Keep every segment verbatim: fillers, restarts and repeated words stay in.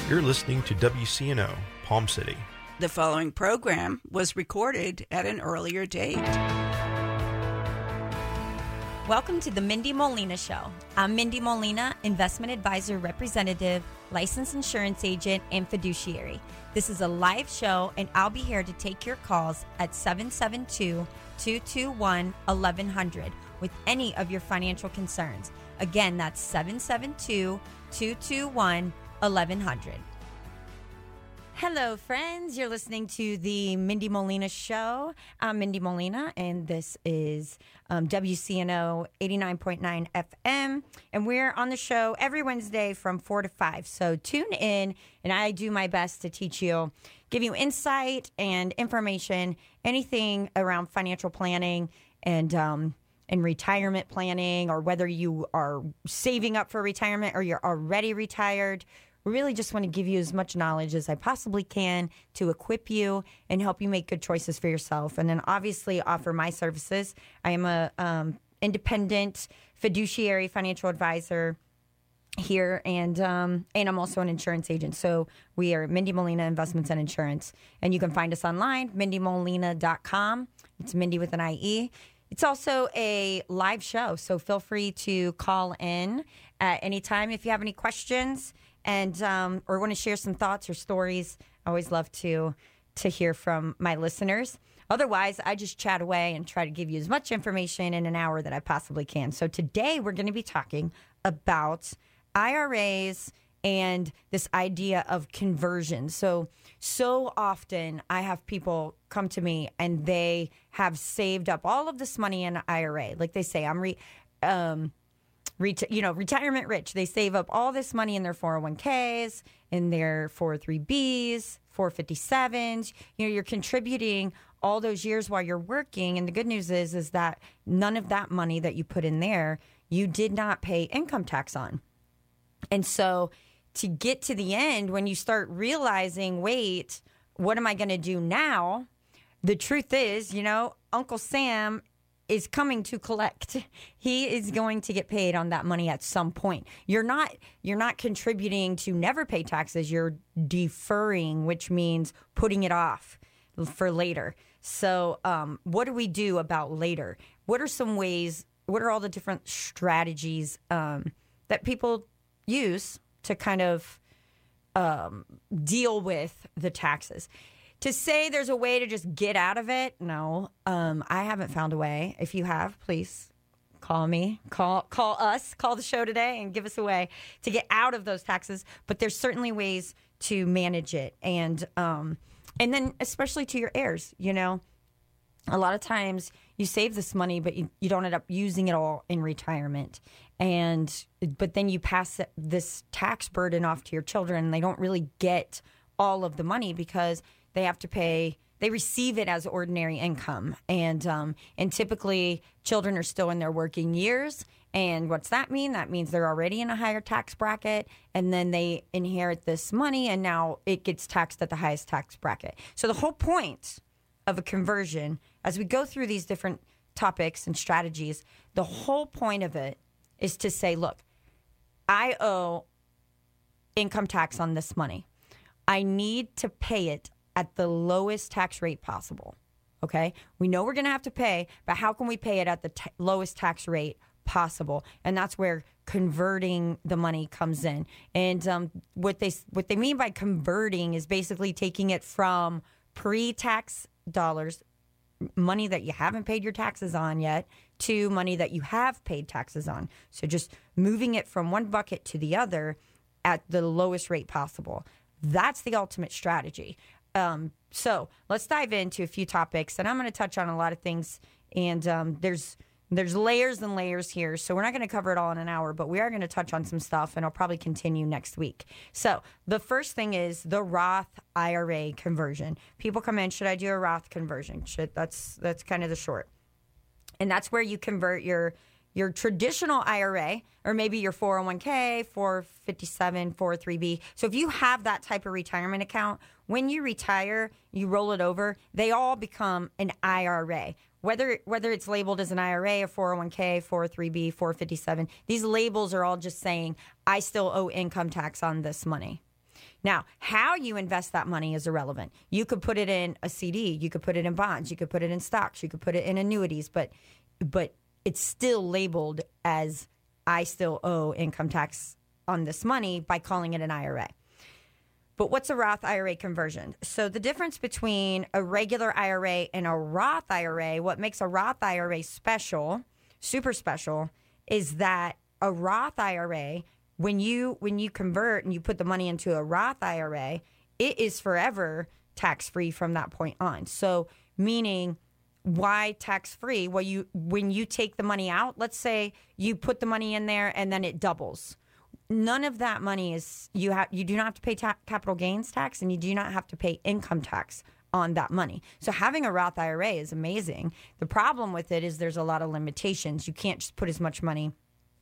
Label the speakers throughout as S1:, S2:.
S1: You're listening to W C N O, Palm City.
S2: The following program was recorded at an earlier date.
S3: Welcome to the Mindy Molina Show. I'm Mindy Molina, investment advisor representative, licensed insurance agent, and fiduciary. This is a live show, and I'll be here to take your calls at seven seven two, two two one, one one zero zero with any of your financial concerns. Again, that's seven seven two, two two one, one one zero zero. Hello, friends. You're listening to the Mindy Molina Show. I'm Mindy Molina, and this is um, W C N O eighty-nine point nine F M. And we're on the show every Wednesday from four to five. So tune in, and I do my best to teach you, give you insight and information, anything around financial planning and um, and retirement planning, or whether you are saving up for retirement or you're already retired. We really just want to give you as much knowledge as I possibly can to equip you and help you make good choices for yourself. And then obviously offer my services. I am a um, independent fiduciary financial advisor here, and um, and I'm also an insurance agent. So we are Mindy Molina Investments and Insurance. And you can find us online, mindy molina dot com. It's Mindy with an I E. It's also a live show, so feel free to call in at any time if you have any questions. And um, or want to share some thoughts or stories. I always love to to hear from my listeners. Otherwise, I just chat away and try to give you as much information in an hour that I possibly can. So today we're going to be talking about I R As and this idea of conversion. So, so often I have people come to me and they have saved up all of this money in an I R A. Like they say, I'm re... Um, Reti- you know, retirement rich. They save up all this money in their four oh one k's, in their four oh three b's, four fifty-sevens. You know, you're contributing all those years while you're working. And the good news is, is that none of that money that you put in there, you did not pay income tax on. And so to get to the end, when you start realizing, wait, what am I going to do now? The truth is, you know, Uncle Sam is coming to collect. He is going to get paid on that money at some point. You're not you're not contributing to never pay taxes. You're deferring, which means putting it off for later. So um, what do we do about later? What are some ways, what are all the different strategies um, that people use to kind of um, deal with the taxes? To say there's a way to just get out of it, no. Um, I haven't found a way. If you have, please call me, call call us, call the show today and give us a way to get out of those taxes. But there's certainly ways to manage it. And um, and then especially to your heirs, you know. A lot of times you save this money, but you, you don't end up using it all in retirement. And but then you pass this tax burden off to your children, and they don't really get all of the money because they have to pay, they receive it as ordinary income. And um, and typically children are still in their working years. And what's that mean? That means they're already in a higher tax bracket, and then they inherit this money, and now it gets taxed at the highest tax bracket. So the whole point of a conversion, as we go through these different topics and strategies, the whole point of it is to say, look, I owe income tax on this money. I need to pay it at the lowest tax rate possible, okay? We know we're going to have to pay, but how can we pay it at the t- lowest tax rate possible? And that's where converting the money comes in. And um, what they what they mean by converting is basically taking it from pre-tax dollars, money that you haven't paid your taxes on yet, to money that you have paid taxes on. So just moving it from one bucket to the other at the lowest rate possible. That's the ultimate strategy. Um, so let's dive into a few topics, and I'm going to touch on a lot of things. And um, there's there's layers and layers here, so we're not going to cover it all in an hour, but we are going to touch on some stuff, and I'll probably continue next week. So the first thing is the Roth I R A conversion. People come in, should I do a Roth conversion? Should that's that's kind of the short, and that's where you convert your your traditional I R A, or maybe your four oh one k, four fifty-seven, four oh three b. So if you have that type of retirement account, when you retire, you roll it over, they all become an I R A. Whether whether it's labeled as an I R A, a four oh one k, four oh three b, four fifty-seven, these labels are all just saying, I still owe income tax on this money.
S4: Now, how you invest that money is irrelevant. You could put it in a C D, you could put it in bonds, you could put it in stocks, you could put it in annuities, but but it's still labeled as I still owe income tax on this money by calling it an I R A. But what's a Roth I R A conversion? So the difference between a regular I R A and a Roth I R A, what makes a Roth I R A special, super special, is that a Roth I R A, when you when you convert and you put the money into a Roth I R A, it is forever tax-free from that point on. So meaning, why tax-free? Well, you when you take the money out, let's say you put the money in there and then it doubles. None of that money is, you have you do not have to pay ta- capital gains tax, and you do not have to pay income tax on that money. So having a Roth I R A is amazing. The problem with it is there's a lot of limitations. You can't just put as much money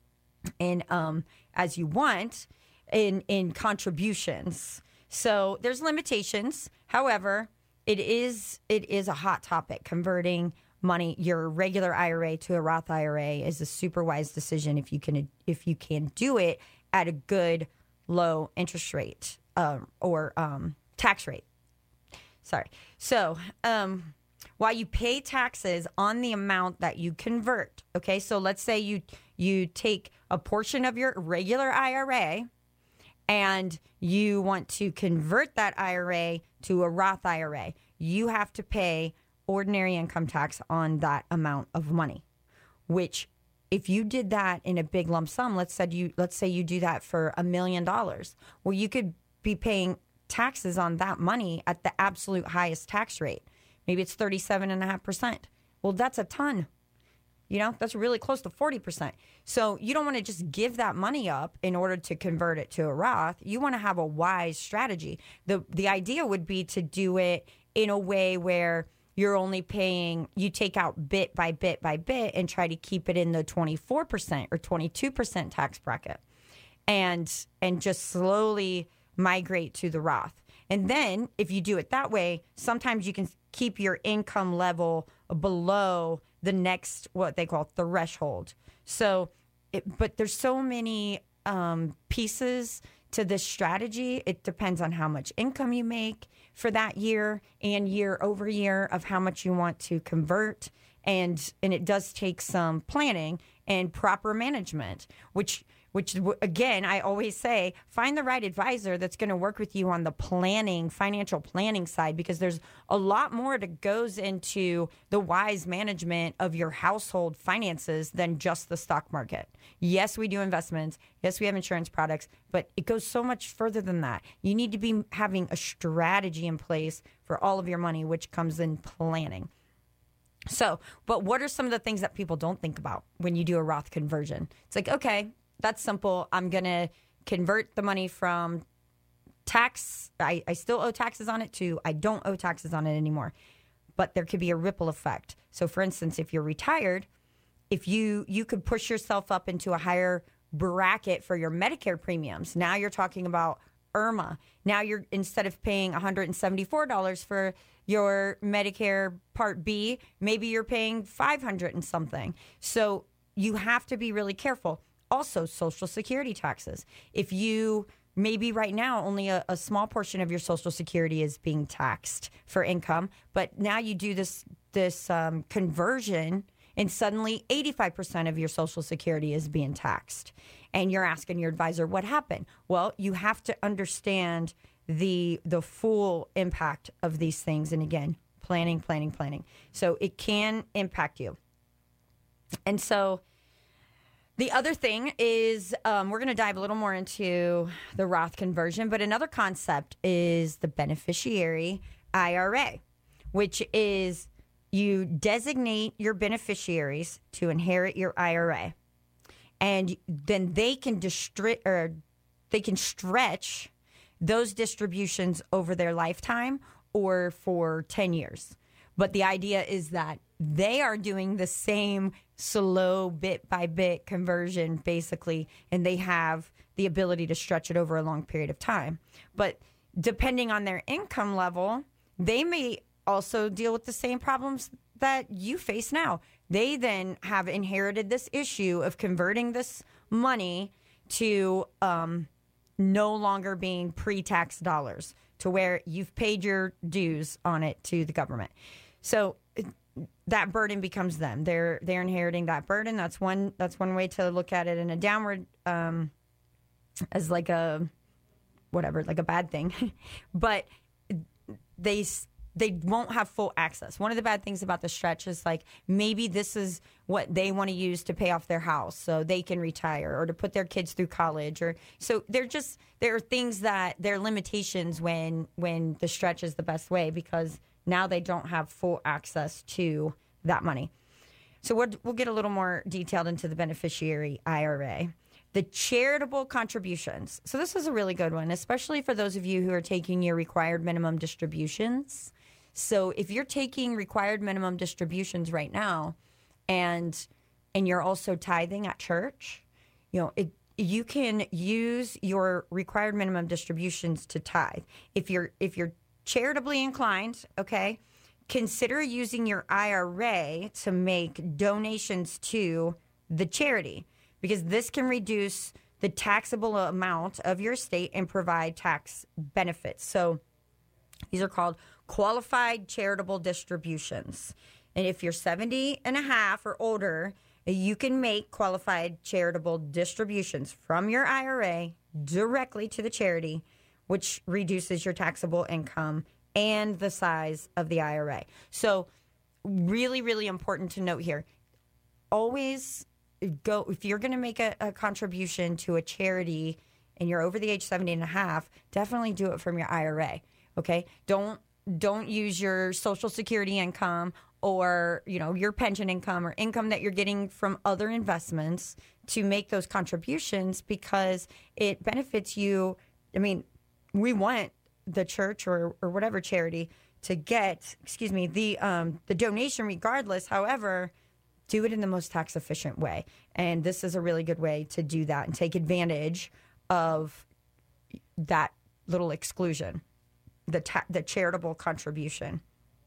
S4: in um, as you want in in contributions. So there's limitations. However, it is it is a hot topic. Converting money, your regular I R A to a Roth I R A, is a super wise decision if you can if you can do it at a good low interest rate um, or um, tax rate. Sorry. So um, while you pay taxes on the amount that you convert, okay, so let's say you you take a portion of your regular I R A and you want to convert that I R A to a Roth I R A, you have to pay ordinary income tax on that amount of money, which if you did that in a big lump sum, let's say you let's say you do that for a million dollars, well, you could be paying taxes on that money at the absolute highest tax rate. Maybe it's thirty-seven point five percent. Well, that's a ton. You know, that's really close to forty percent. So you don't want to just give that money up in order to convert it to a Roth. You want to have a wise strategy. The the idea would be to do it in a way where you're only paying, you take out bit by bit by bit and try to keep it in the twenty-four percent or twenty-two percent tax bracket, and and just slowly migrate to the Roth. And then if you do it that way, sometimes you can keep your income level below the next, what they call threshold. So, it, but there's so many um, pieces to this strategy. It depends on how much income you make for that year and year over year of how much you want to convert. And, and it does take some planning and proper management, which Which, again, I always say, find the right advisor that's going to work with you on the planning, financial planning side, because there's a lot more that goes into the wise management of your household finances than just the stock market. Yes, we do investments. Yes, we have insurance products, but it goes so much further than that. You need to be having a strategy in place for all of your money, which comes in planning. So, but what are some of the things that people don't think about when you do a Roth conversion? It's like, okay, that's simple. I'm going to convert the money from tax. I, I still owe taxes on it to I don't owe taxes on it anymore. But there could be a ripple effect. So, for instance, if you're retired, if you you could push yourself up into a higher bracket for your Medicare premiums. Now you're talking about I R M A. Now you're, instead of paying one hundred seventy-four dollars for your Medicare Part B, maybe you're paying five hundred and something. So you have to be really careful. Also, Social Security taxes. If you, maybe right now, only a, a small portion of your Social Security is being taxed for income, but now you do this this um, conversion, and suddenly eighty-five percent of your Social Security is being taxed. And you're asking your advisor, what happened? Well, you have to understand the the full impact of these things. And again, planning, planning, planning. So it can impact you. And so the other thing is, um, we're going to dive a little more into the Roth conversion, but another concept is the beneficiary I R A, which is you designate your beneficiaries to inherit your I R A, and then they can distri- or they can stretch those distributions over their lifetime or for ten years. But the idea is that they are doing the same slow bit by bit conversion, basically, and they have the ability to stretch it over a long period of time. But depending on their income level, they may also deal with the same problems that you face now. They then have inherited this issue of converting this money to um, no longer being pre-tax dollars to where you've paid your dues on it to the government. So that burden becomes them. They're they're inheriting that burden. That's one that's one way to look at it in a downward um, as like a whatever, like a bad thing. But they they won't have full access. One of the bad things about the stretch is like maybe this is what they want to use to pay off their house so they can retire or to put their kids through college, or so they're just there are things that there are limitations when when the stretch is the best way, because now they don't have full access to that money. So we'll, we'll get a little more detailed into the beneficiary I R A. The charitable contributions. So this is a really good one, especially for those of you who are taking your required minimum distributions. So if you're taking required minimum distributions right now and and you're also tithing at church, you know, it, you can use your required minimum distributions to tithe. If you're if you're charitably inclined, okay, consider using your I R A to make donations to the charity, because this can reduce the taxable amount of your estate and provide tax benefits. So these are called qualified charitable distributions. And if you're seventy and a half or older, you can make qualified charitable distributions from your I R A directly to the charity, which reduces your taxable income and the size of the I R A. So really, really important to note here. Always go, if you're going to make a, a contribution to a charity and you're over the age seventy and a half, definitely do it from your I R A. Okay? Don't don't use your Social Security income or, you know, your pension income or income that you're getting from other investments to make those contributions, because it benefits you. I mean, we want the church or, or whatever charity to get, excuse me, the um, the donation regardless. However, do it in the most tax efficient way. And this is a really good way to do that and take advantage of that little exclusion, the ta- the charitable contribution.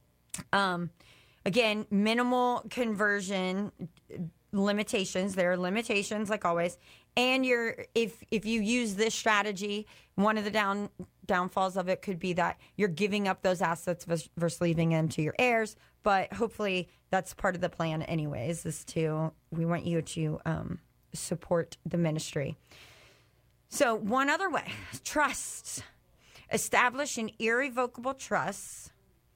S4: Um, again, minimal conversion limitations. There are limitations, like always. And you're if if you use this strategy, one of the down downfalls of it could be that you're giving up those assets versus, versus leaving them to your heirs. But hopefully that's part of the plan anyways, is to, we want you to um, support the ministry. So one other way, trust. Establish an irrevocable trust,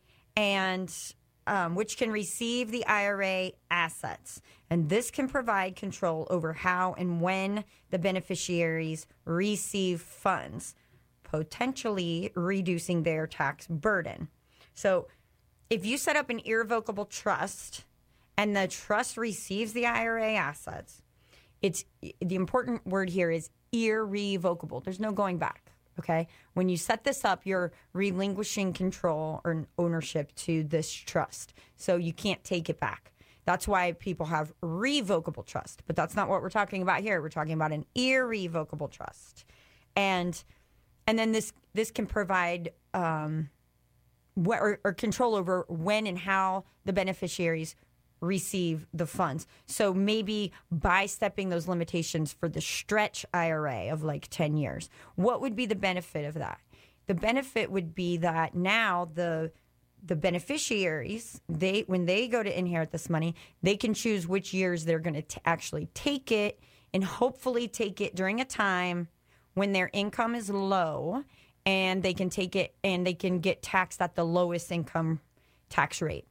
S4: and um, which can receive the I R A assets. And this can provide control over how and when the beneficiaries receive funds, potentially reducing their tax burden. So if you set up an irrevocable trust and the trust receives the I R A assets, it's the important word here is irrevocable. There's no going back. Okay. When you set this up, you're relinquishing control or ownership to this trust. So you can't take it back. That's why people have revocable trust. But that's not what we're talking about here. We're talking about an irrevocable trust. And and then this this can provide um, what, or, or control over when and how the beneficiaries receive the funds. So maybe by stepping those limitations for the stretch I R A of like ten years, what would be the benefit of that? The benefit would be that now the the beneficiaries, they when they go to inherit this money, they can choose which years they're going to actually take it, and hopefully take it during a time when their income is low, and they can take it and they can get taxed at the lowest income tax rate.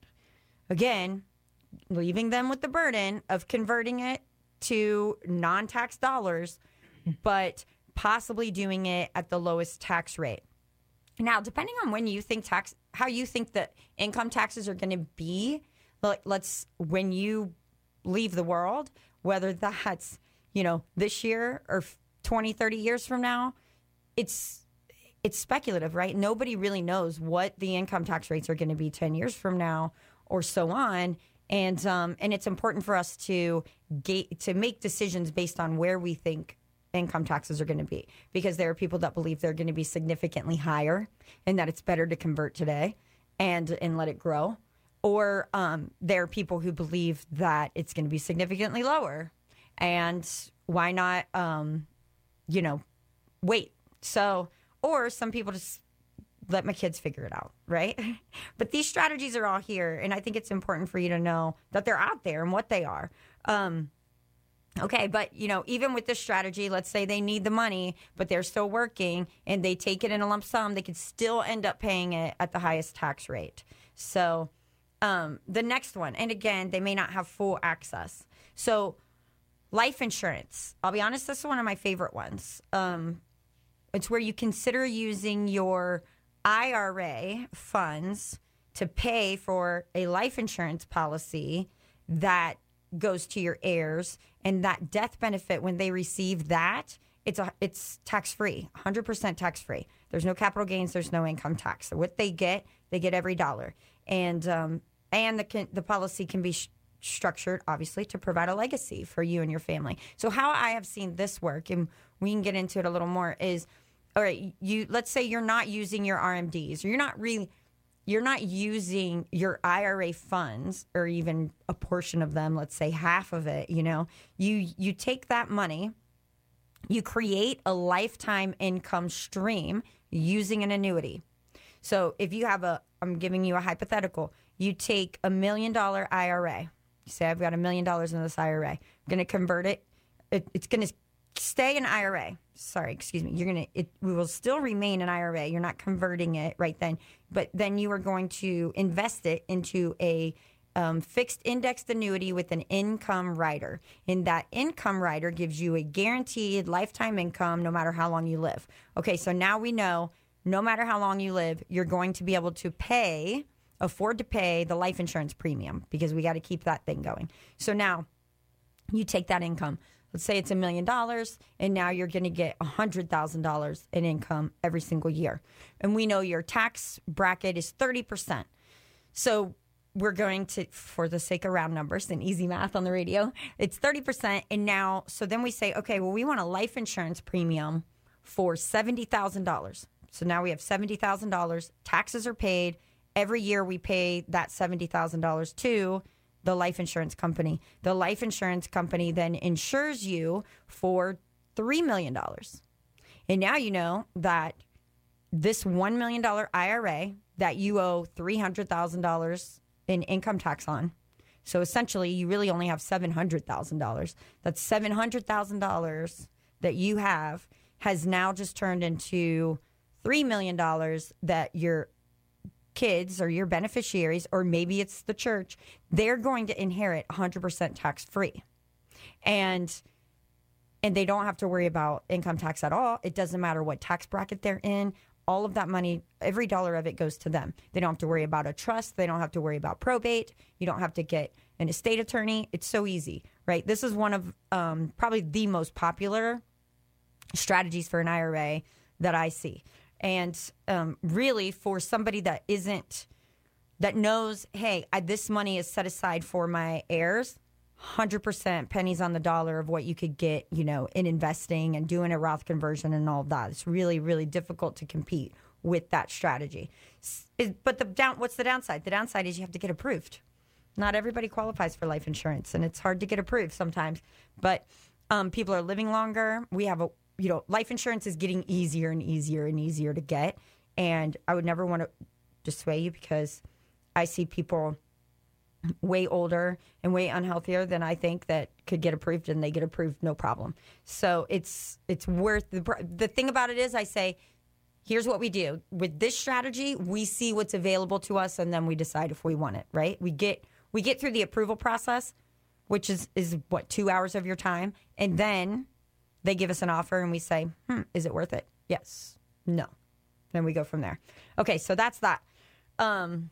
S4: Again, leaving them with the burden of converting it to non-tax dollars, but possibly doing it at the lowest tax rate. Now, depending on when you think tax, how you think that income taxes are going to be, like let's when you leave the world, whether that's, you know, this year or twenty, thirty years from now, it's it's speculative, right? Nobody really knows what the income tax rates are going to be ten years from now or so on. And um, and it's important for us to ga- to make decisions based on where we think income taxes are going to be, because there are people that believe they're going to be significantly higher and that it's better to convert today and and let it grow. Or um, there are people who believe that it's going to be significantly lower, and why not, um, you know, wait So, or some people just let my kids figure it out, right? But these strategies are all here, and I think it's important for you to know that they're out there and what they are. Um, okay, but, you know, even with this strategy, let's say they need the money, but they're still working, and they take it in a lump sum, they could still end up paying it at the highest tax rate. So um, the next one, and again, they may not have full access. So life insurance, I'll be honest, this is one of my favorite ones. Um, it's where you consider using your I R A funds to pay for a life insurance policy that goes to your heirs, and that death benefit, when they receive that, it's a, it's tax-free, one hundred percent tax-free. There's no capital gains, there's no income tax. So what they get, they get every dollar. And um, and the the policy can be sh- structured, obviously, to provide a legacy for you and your family. So how I have seen this work, and we can get into it a little more, is, all right, you let's say you're not using your R M Ds, or you're not really, you're not using your I R A funds, or even a portion of them, let's say half of it, you know, you you take that money, you create a lifetime income stream using an annuity. So if you have a, I'm giving you a hypothetical, you take a million dollar I R A, you say, I've got a million dollars in this I R A, I'm going to convert it, it it's going to stay an I R A. Sorry, excuse me. You're going to, it we will still remain an I R A. You're not converting it right then, but then you are going to invest it into a um, fixed indexed annuity with an income rider. And that income rider gives you a guaranteed lifetime income no matter how long you live. Okay, so now we know no matter how long you live, you're going to be able to pay, afford to pay the life insurance premium, because we got to keep that thing going. So now you take that income. Let's say it's a million dollars, and now you're going to get one hundred thousand dollars in income every single year. And we know your tax bracket is thirty percent. So we're going to, for the sake of round numbers and easy math on the radio, it's thirty percent. And now, so then we say, okay, well, we want a life insurance premium for seventy thousand dollars. So now we have seventy thousand dollars. Taxes are paid. Every year we pay that seventy thousand dollars to the life insurance company. The life insurance company then insures you for three million dollars. And now you know that this one million dollars I R A that you owe three hundred thousand dollars in income tax on. So essentially, you really only have seven hundred thousand dollars. That's seven hundred thousand dollars that you have has now just turned into three million dollars that your kids or your beneficiaries, or maybe it's the church, they're going to inherit one hundred percent tax-free. And and they don't have to worry about income tax at all. It doesn't matter what tax bracket they're in. All of that money, every dollar of it goes to them. They don't have to worry about a trust. They don't have to worry about probate. You don't have to get an estate attorney. It's so easy, right? This is one of um, probably the most popular strategies for an I R A that I see. And um, really, for somebody that isn't, that knows, hey, I, this money is set aside for my heirs, one hundred percent pennies on the dollar of what you could get, you know, in investing and doing a Roth conversion and all of that. It's really, really difficult to compete with that strategy. But the down, what's the downside? The downside is you have to get approved. Not everybody qualifies for life insurance, and it's hard to get approved sometimes. But um, people are living longer. We have a You know, life insurance is getting easier and easier and easier to get. And I would never want to dissuade you, because I see people way older and way unhealthier than I think that could get approved, and they get approved no problem. So it's it's worth the the thing about it is, I say, here's what we do with this strategy. We see what's available to us, and then we decide if we want it. Right? We get we get through the approval process, which is is what two hours of your time, and then they give us an offer, and we say, hmm, is it worth it? Yes. No. Then we go from there. Okay, so that's that. Um,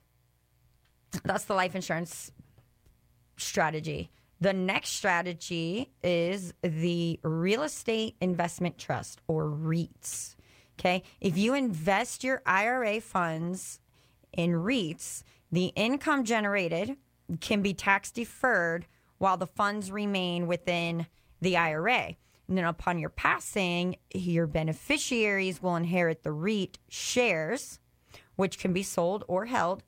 S4: that's the life insurance strategy. The next strategy is the real estate investment trust, or REITs. Okay? If you invest your I R A funds in REITs, the income generated can be tax deferred while the funds remain within the I R A. And then upon your passing, your beneficiaries will inherit the REIT shares, which can be sold or held,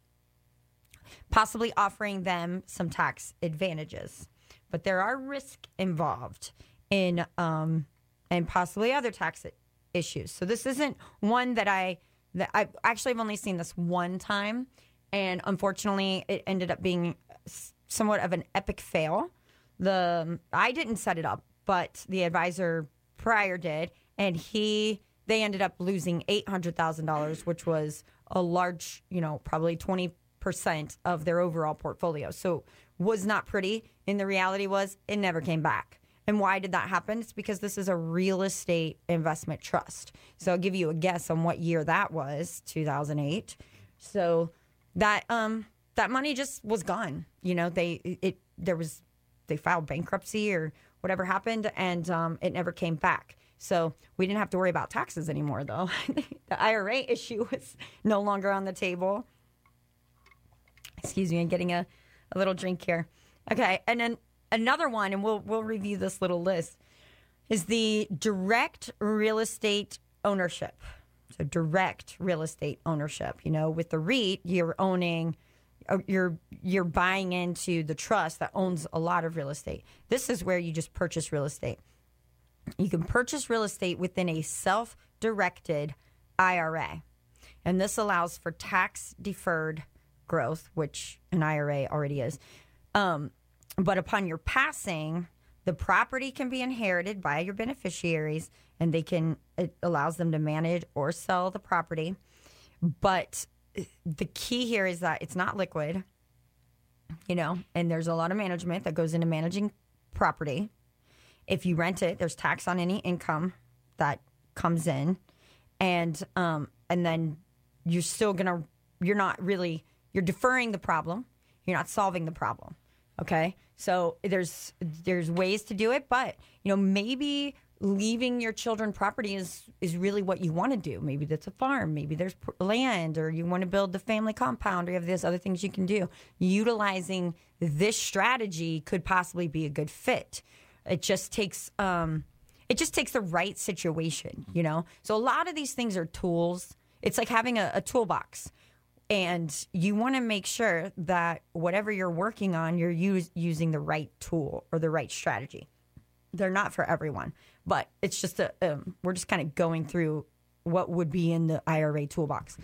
S4: possibly offering them some tax advantages. But there are risks involved in, um, and possibly other tax issues. So this isn't one that I that I actually have only seen this one time, and unfortunately, it ended up being somewhat of an epic fail. The I didn't set it up, but the advisor prior did, and he they ended up losing eight hundred thousand dollars, which was a large, you know, probably twenty percent of their overall portfolio. So was not pretty. And the reality was it never came back. And why did that happen? It's because this is a real estate investment trust. So I'll give you a guess on what year that was, two thousand eight. So that um that money just was gone. You know, they it there was they filed bankruptcy or whatever happened, and um, it never came back. So we didn't have to worry about taxes anymore, though. The I R A issue was no longer on the table. Excuse me, I'm getting a, a little drink here. Okay, and then another one, and we'll we'll review this little list, is the direct real estate ownership. So direct real estate ownership. You know, with the REIT, you're owning, you're you're buying into the trust that owns a lot of real estate. This is where you just purchase real estate. You can purchase real estate within a self-directed I R A. And this allows for tax-deferred growth, which an I R A already is. Um, but upon your passing, the property can be inherited by your beneficiaries, and they can it allows them to manage or sell the property. But the key here is that it's not liquid, you know, and there's a lot of management that goes into managing property. If you rent it, there's tax on any income that comes in. And um, and then you're still going to, you're not really, you're deferring the problem. You're not solving the problem. Okay? So there's there's ways to do it, but, you know, maybe leaving your children property is, is really what you want to do. Maybe that's a farm. Maybe there's land, or you want to build the family compound, or you have these other things you can do. Utilizing this strategy could possibly be a good fit. It just takes um, it just takes the right situation, you know? So a lot of these things are tools. It's like having a, a toolbox. And you want to make sure that whatever you're working on, you're use, using the right tool or the right strategy. They're not for everyone. But it's just a um, we're just kind of going through what would be in the I R A toolbox.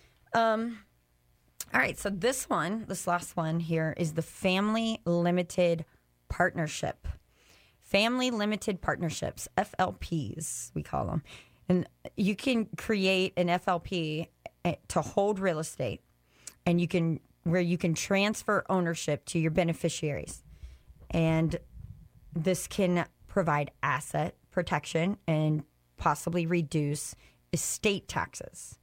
S4: Um, all right, so this one, this last one here is the Family Limited Partnership. Family Limited Partnerships, F L Ps, we call them. And you can create an F L P to hold real estate, and you can where you can transfer ownership to your beneficiaries. And this can provide asset protection and possibly reduce estate taxes.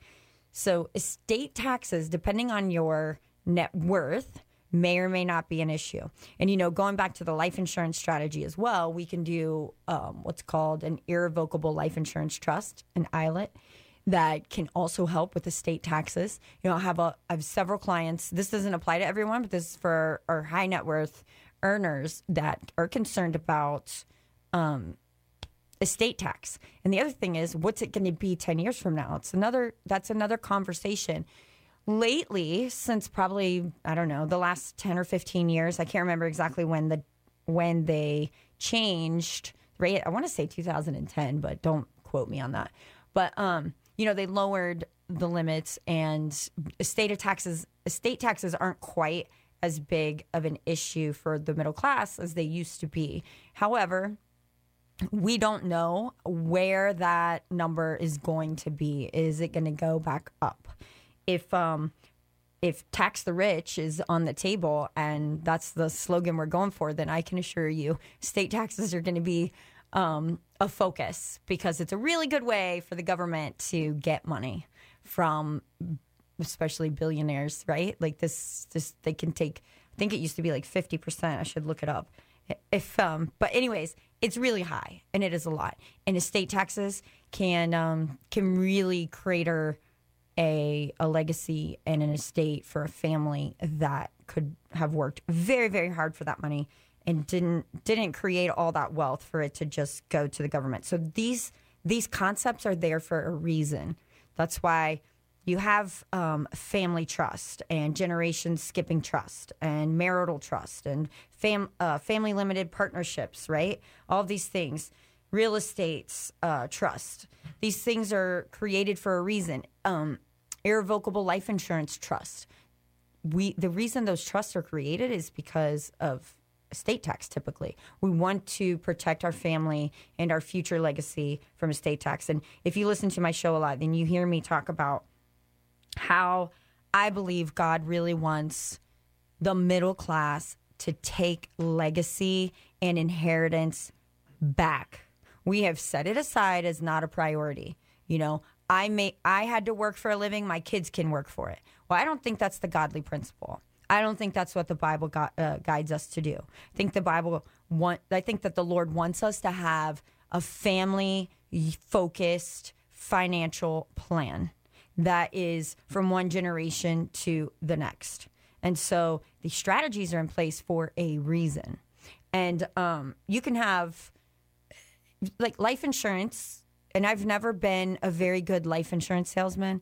S4: So estate taxes, depending on your net worth, may or may not be an issue. And, you know, going back to the life insurance strategy as well, we can do um, what's called an irrevocable life insurance trust, an I L T, that can also help with estate taxes. You know, I have, a, I have several clients. This doesn't apply to everyone, but this is for our high net worth earners that are concerned about um, estate tax. And the other thing is, what's it going to be ten years from now? It's another, that's another conversation. Lately, since probably, I don't know, the last ten or fifteen years, I can't remember exactly when the when they changed rate. I want to say two thousand ten, but don't quote me on that. But um, you know, they lowered the limits, and estate taxes estate taxes aren't quite as big of an issue for the middle class as they used to be. However, we don't know where that number is going to be. Is it going to go back up? If um, if tax the rich is on the table, and that's the slogan we're going for, then I can assure you state taxes are going to be um, a focus, because it's a really good way for the government to get money from especially billionaires, right? Like this, this they can take, I think it used to be like fifty percent. I should look it up. If um, But anyways, it's really high, and it is a lot. And estate taxes can um, can really crater a a legacy and an estate for a family that could have worked very, very hard for that money and didn't didn't create all that wealth for it to just go to the government. So these these concepts are there for a reason. That's why you have um, family trust and generation skipping trust and marital trust and fam uh, family limited partnerships, right? All of these things. real estate uh, trust. These things are created for a reason. Um, irrevocable life insurance trust. We the reason those trusts are created is because of estate tax. Typically, we want to protect our family and our future legacy from estate tax. And if you listen to my show a lot, then you hear me talk about how I believe God really wants the middle class to take legacy and inheritance back. We have set it aside as not a priority. You know, I may I had to work for a living, my kids can work for it. Well, I don't think that's the godly principle. I don't think that's what the Bible gu- uh, guides us to do. I think the Bible want I think that the Lord wants us to have a family focused financial plan that is from one generation to the next. And so the strategies are in place for a reason. And um, you can have like life insurance, and I've never been a very good life insurance salesman.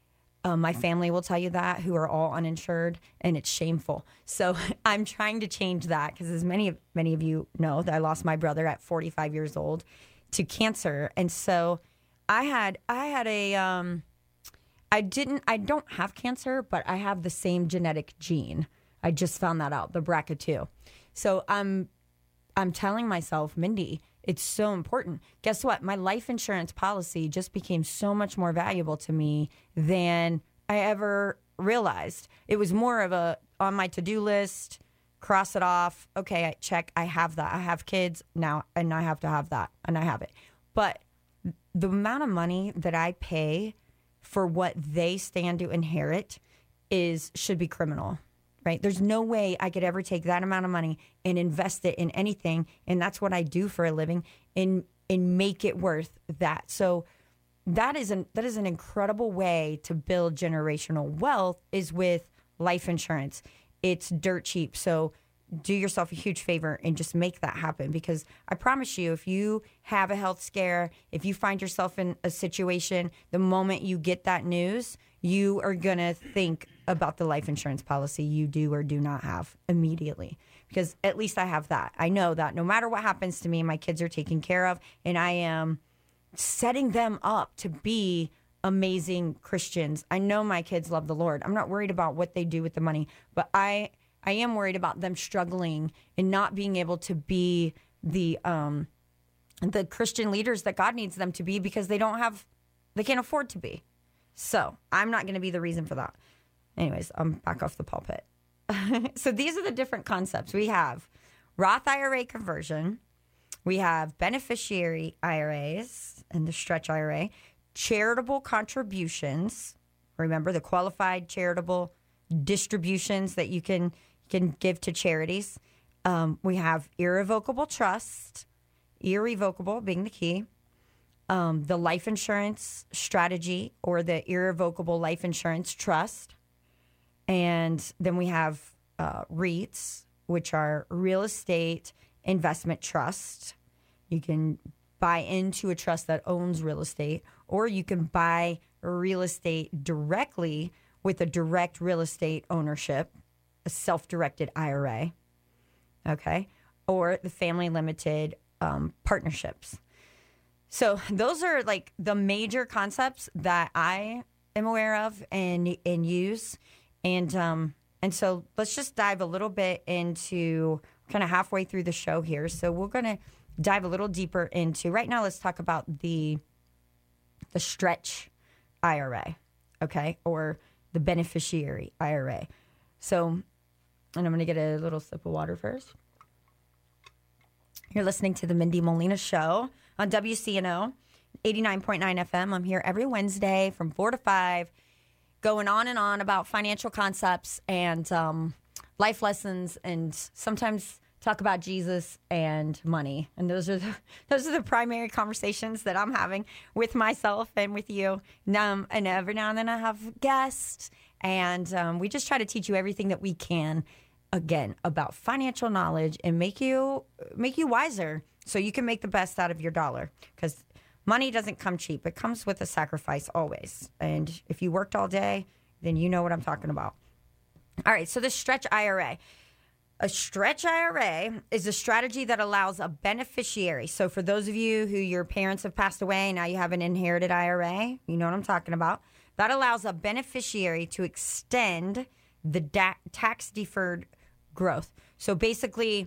S4: Um, my family will tell you that, who are all uninsured, and it's shameful. So I'm trying to change that because, as many of many of you know, that I lost my brother at forty-five years old to cancer, and so I had I had a um, I didn't I don't have cancer, but I have the same genetic gene. I just found that out, the B R C A two. So I'm I'm telling myself, Mindy, it's so important. Guess what? My life insurance policy just became so much more valuable to me than I ever realized. It was more of a on my to-do list, cross it off. Okay, I check. I have that. I have kids now, and I have to have that, and I have it. But the amount of money that I pay for what they stand to inherit is should be criminal. Right? There's no way I could ever take that amount of money and invest it in anything, and that's what I do for a living, and and make it worth that. So that is an that is an incredible way to build generational wealth is with life insurance. It's dirt cheap. So do yourself a huge favor and just make that happen, because I promise you, if you have a health scare, if you find yourself in a situation, the moment you get that news, you are going to think about the life insurance policy you do or do not have immediately, because at least I have that. I know that no matter what happens to me, my kids are taken care of, and I am setting them up to be amazing Christians. I know my kids love the Lord. I'm not worried about what they do with the money, but I I am worried about them struggling and not being able to be the um, the Christian leaders that God needs them to be, because they don't have, they can't afford to be. So I'm not going to be the reason for that. Anyways, I'm back off the pulpit. So these are the different concepts. We have Roth I R A conversion. We have beneficiary I R As and the stretch I R A. Charitable contributions. Remember the qualified charitable distributions that you can can give to charities. Um, we have irrevocable trust, irrevocable being the key. Um, the life insurance strategy, or the irrevocable life insurance trust. And then we have uh, REITs, which are real estate investment trust. You can buy into a trust that owns real estate, or you can buy real estate directly with a direct real estate ownership, a self-directed I R A, okay, or the family limited um, partnerships. So those are like the major concepts that I am aware of and and use, and um, and so let's just dive a little bit into kind of halfway through the show here. So we're gonna dive a little deeper into right now. Let's talk about the the stretch I R A, okay, or the beneficiary I R A. So, and I'm going to get a little sip of water first. You're listening to the Mindy Molina Show on W C N O, eighty-nine point nine F M. I'm here every Wednesday from four to five, going on and on about financial concepts and um, life lessons, and sometimes talk about Jesus and money. And those are the, those are the primary conversations that I'm having with myself and with you. Um, and every now and then I have guests, and um, we just try to teach you everything that we can, again, about financial knowledge and make you make you wiser so you can make the best out of your dollar. Because money doesn't come cheap. It comes with a sacrifice always. And if you worked all day, then you know what I'm talking about. All right, so the stretch I R A. A stretch I R A is a strategy that allows a beneficiary. So for those of you who your parents have passed away, now you have an inherited I R A, you know what I'm talking about. That allows a beneficiary to extend the da- tax-deferred growth. So basically,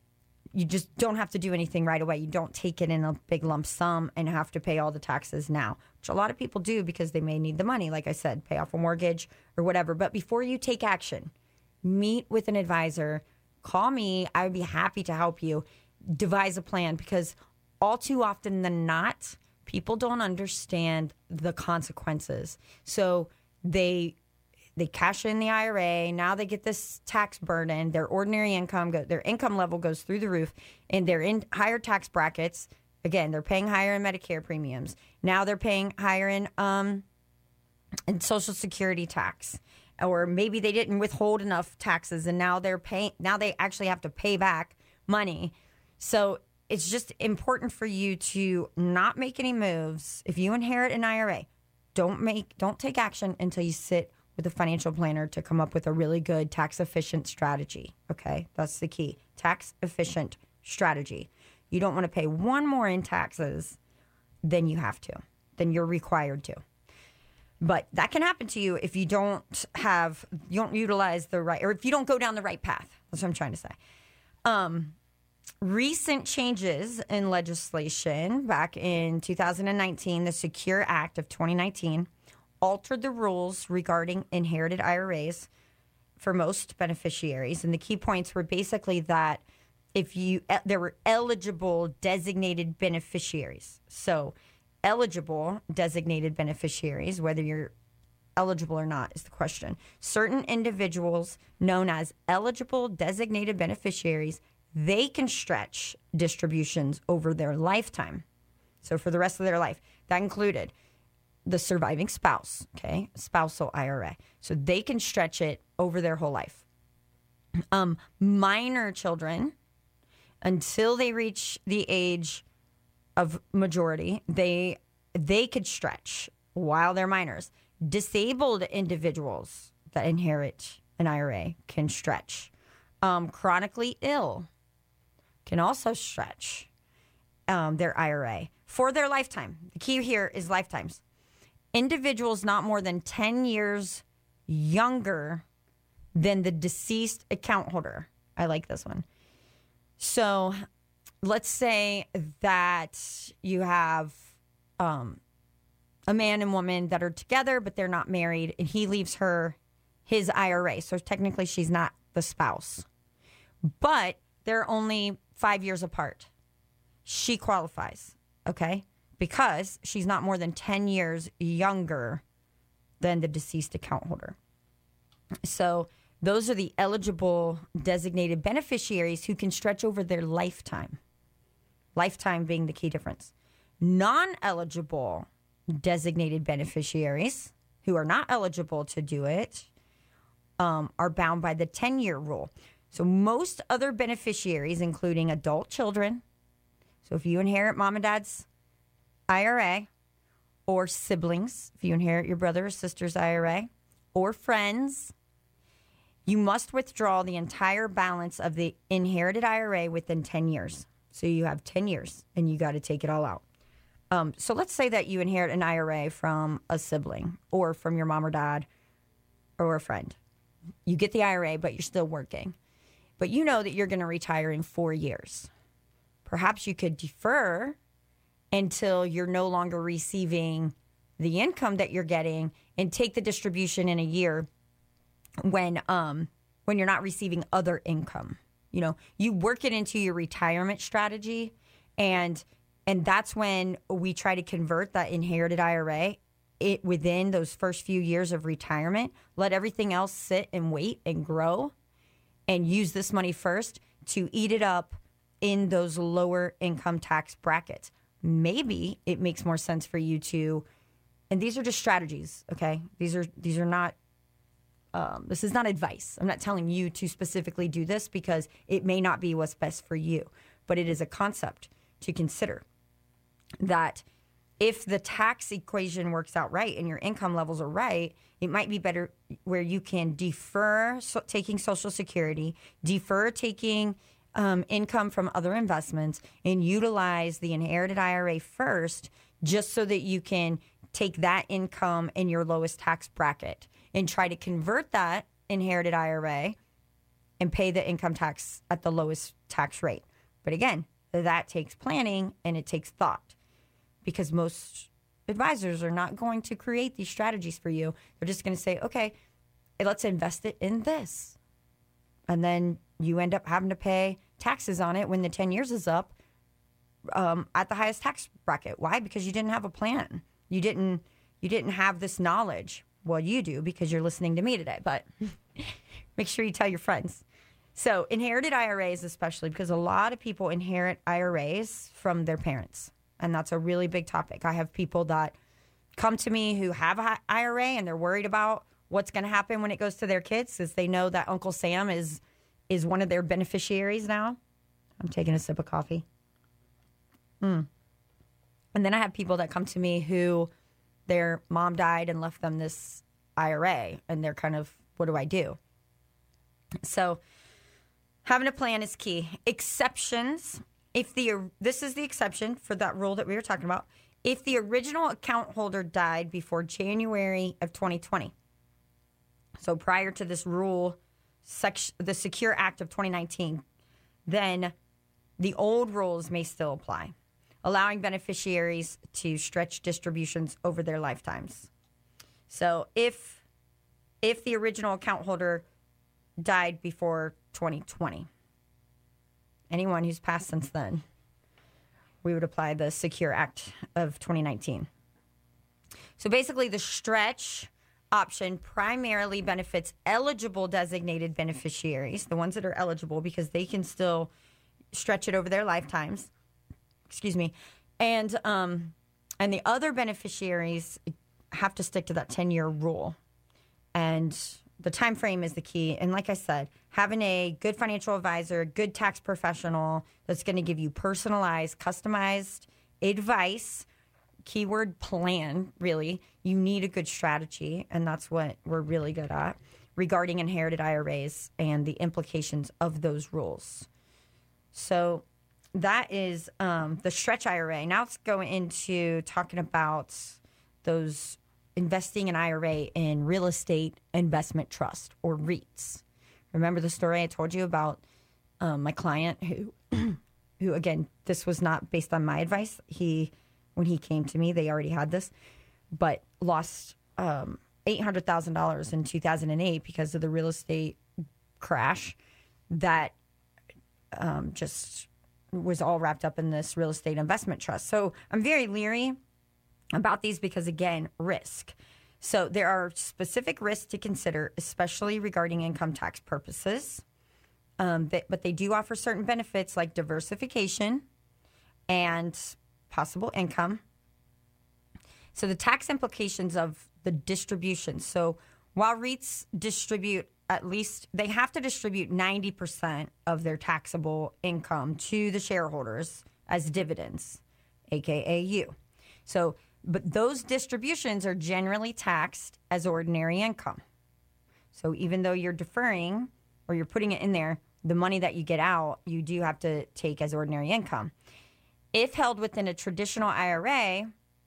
S4: you just don't have to do anything right away. You don't take it in a big lump sum and have to pay all the taxes now, which a lot of people do because they may need the money, like I said, pay off a mortgage or whatever. But before you take action, meet with an advisor. Call me. I would be happy to help you devise a plan because all too often than not, people don't understand the consequences. So they they cash in the I R A. Now they get this tax burden. Their ordinary income, go, their income level goes through the roof, and they're in higher tax brackets. Again, they're paying higher in Medicare premiums. Now they're paying higher in um in Social Security tax. Or maybe they didn't withhold enough taxes and now they're paying, now they actually have to pay back money. So it's just important for you to not make any moves. If you inherit an I R A, don't make, don't take action until you sit with a financial planner to come up with a really good tax efficient strategy. Okay. That's the key. Tax efficient strategy. You don't want to pay one more in taxes than you have to, than you're required to. But that can happen to you if you don't have, you don't utilize the right, or if you don't go down the right path. That's what I'm trying to say. Um, recent changes in legislation back in two thousand nineteen, the Secure Act of twenty nineteen, altered the rules regarding inherited I R As for most beneficiaries. And the key points were basically that if you, there were eligible designated beneficiaries. So eligible designated beneficiaries, whether you're eligible or not is the question. Certain individuals known as eligible designated beneficiaries, they can stretch distributions over their lifetime. So for the rest of their life, that included the surviving spouse, okay, spousal I R A. So they can stretch it over their whole life. Um, minor children, until they reach the age of majority, they they could stretch while they're minors. Disabled individuals that inherit an I R A can stretch. Um, chronically ill can also stretch um, their I R A for their lifetime. The key here is lifetimes. Individuals not more than ten years younger than the deceased account holder. I like this one. So let's say that you have um, a man and woman that are together, but they're not married, and he leaves her his I R A. So technically, she's not the spouse. But they're only five years apart. She qualifies, okay? Because she's not more than ten years younger than the deceased account holder. So those are the eligible designated beneficiaries who can stretch over their lifetime. Lifetime being the key difference. Non-eligible designated beneficiaries who are not eligible to do it um, are bound by the ten-year rule. So most other beneficiaries, including adult children, so if you inherit mom and dad's I R A, or siblings, if you inherit your brother or sister's I R A, or friends, you must withdraw the entire balance of the inherited I R A within ten years. So you have ten years, and you got to take it all out. Um, so let's say that you inherit an I R A from a sibling or from your mom or dad or a friend. You get the I R A, but you're still working. But you know that you're going to retire in four years. Perhaps you could defer until you're no longer receiving the income that you're getting and take the distribution in a year when um, when you're not receiving other income. You know, you work it into your retirement strategy, and and that's when we try to convert that inherited I R A it within those first few years of retirement. Let everything else sit and wait and grow, and use this money first to eat it up in those lower income tax brackets. Maybe it makes more sense for you to, and these are just strategies, okay? These are these are not, um, this is not advice. I'm not telling you to specifically do this because it may not be what's best for you, but it is a concept to consider that if the tax equation works out right and your income levels are right, it might be better where you can defer so, taking Social Security, defer taking um, income from other investments, and utilize the inherited I R A first, just so that you can take that income in your lowest tax bracket and try to convert that inherited I R A and pay the income tax at the lowest tax rate. But again, that takes planning and it takes thought, because most advisors are not going to create these strategies for you. They're just going to say, okay, let's invest it in this. And then you end up having to pay taxes on it when the ten years is up um, at the highest tax bracket. Why? Because you didn't have a plan. You didn't, you didn't have this knowledge. Well, you do because you're listening to me today, but make sure you tell your friends. So inherited I R As, especially because a lot of people inherit I R As from their parents. And that's a really big topic. I have people that come to me who have an I R A and they're worried about what's going to happen when it goes to their kids, because they know that Uncle Sam is is one of their beneficiaries now. I'm taking a sip of coffee. Mm. And then I have people that come to me who their mom died and left them this I R A, and they're kind of, what do I do? So having a plan is key. Exceptions. If the this is the exception for that rule that we were talking about. If the original account holder died before January of twenty twenty, so prior to this rule, section, the Secure Act of twenty nineteen, then the old rules may still apply, allowing beneficiaries to stretch distributions over their lifetimes. So if if the original account holder died before twenty twenty, anyone who's passed since then, we would apply the Secure Act of twenty nineteen. So basically the stretch option primarily benefits eligible designated beneficiaries, the ones that are eligible, because they can still stretch it over their lifetimes. Excuse me. And um, and the other beneficiaries have to stick to that ten-year rule. And the time frame is the key. And like I said, having a good financial advisor, good tax professional that's going to give you personalized, customized advice, keyword plan, really. You need a good strategy, and that's what we're really good at regarding inherited I R As and the implications of those rules. So that is um, the stretch I R A. Now let's go into talking about those investing in I R A in real estate investment trust, or REITs. Remember the story I told you about um, my client who, who again, this was not based on my advice. He, when he came to me, they already had this, but lost um, eight hundred thousand dollars in two thousand eight because of the real estate crash that um, just was all wrapped up in this real estate investment trust. So I'm very leery about these because, again, risk. So there are specific risks to consider, especially regarding income tax purposes. Um, but, but they do offer certain benefits like diversification and possible income. So the tax implications of the distribution. So while REITs distribute at least, they have to distribute ninety percent of their taxable income to the shareholders as dividends, A K A you. So, but those distributions are generally taxed as ordinary income. So even though you're deferring or you're putting it in there, the money that you get out, you do have to take as ordinary income. If held within a traditional I R A,